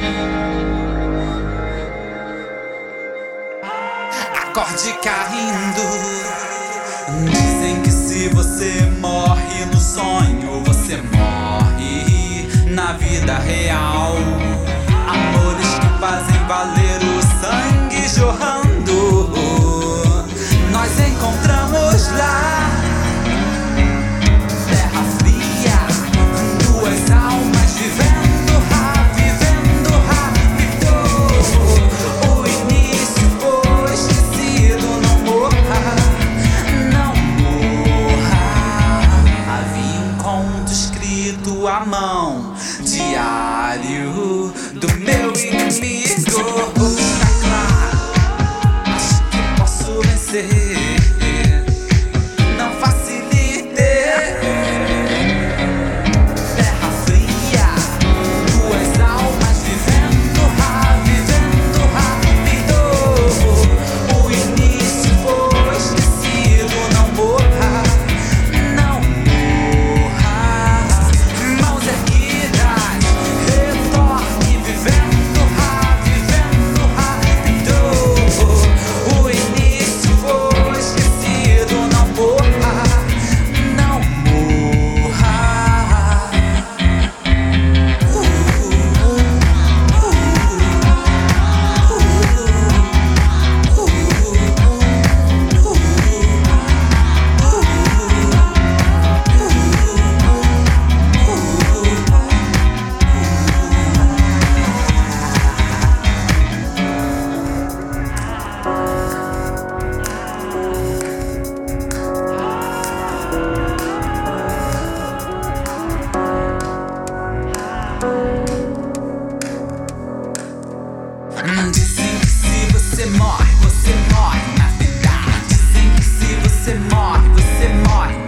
Acorde caindo. Dizem que se você morre no sonho, você morre na vida real. Amores que fazem valer o sangue jorrando, nós encontramos lá. Terra fria, duas almas vivendo rápido. O início foi esquecido, não morra. Havia um conto escrito à mão, diário do meu inimigo. Tá claro, acho que posso vencer. Não facilite. Terra fria, duas almas vivendo rápido. O início foi esquecido, não morra. Não morra. Mãos erguidas, retorne vivendo rápido. O início foi esquecido, não morra. Não morra. Dizem que se você morre na vida. Dizem que se você morre